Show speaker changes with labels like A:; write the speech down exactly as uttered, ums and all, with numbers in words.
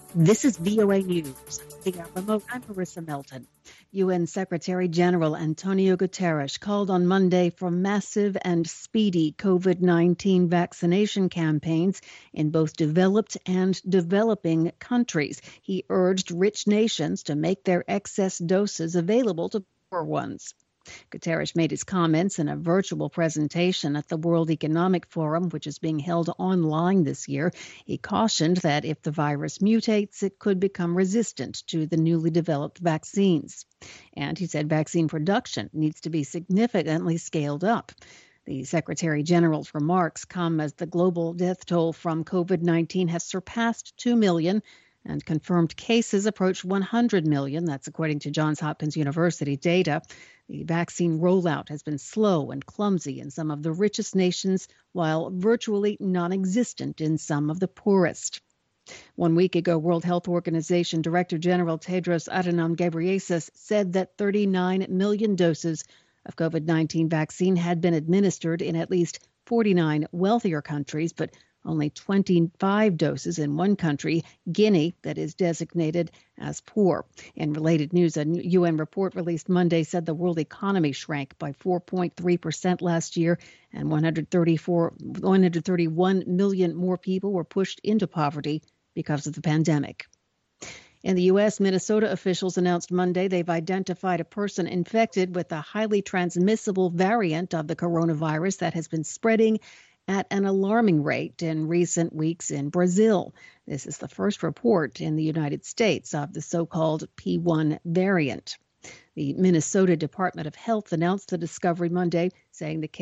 A: This is V O A News. The remote, I'm Marissa Melton. U N Secretary General Antonio Guterres called on Monday for massive and speedy COVID nineteen vaccination campaigns in both developed and developing countries. He urged rich nations to make their excess doses available to poor ones. Guterres made his comments in a virtual presentation at the World Economic Forum, which is being held online this year. He cautioned that if the virus mutates, it could become resistant to the newly developed vaccines. And he said vaccine production needs to be significantly scaled up. The Secretary General's remarks come as the global death toll from COVID nineteen has surpassed two million and confirmed cases approach one hundred million. That's according to Johns Hopkins University data. The vaccine rollout has been slow and clumsy in some of the richest nations, while virtually non-existent in some of the poorest. One week ago, World Health Organization Director General Tedros Adhanom Ghebreyesus said that thirty-nine million doses of COVID nineteen vaccine had been administered in at least forty-nine wealthier countries, but only twenty-five doses in one country, Guinea, that is designated as poor. In related news, a U N report released Monday said the world economy shrank by four point three percent last year, and one hundred thirty-four, one hundred thirty-one million more people were pushed into poverty because of the pandemic. In the U S, Minnesota officials announced Monday they've identified a person infected with a highly transmissible variant of the coronavirus that has been spreading at an alarming rate in recent weeks in Brazil. This is the first report in the United States of the so-called P one variant. The Minnesota Department of Health announced the discovery Monday, saying the case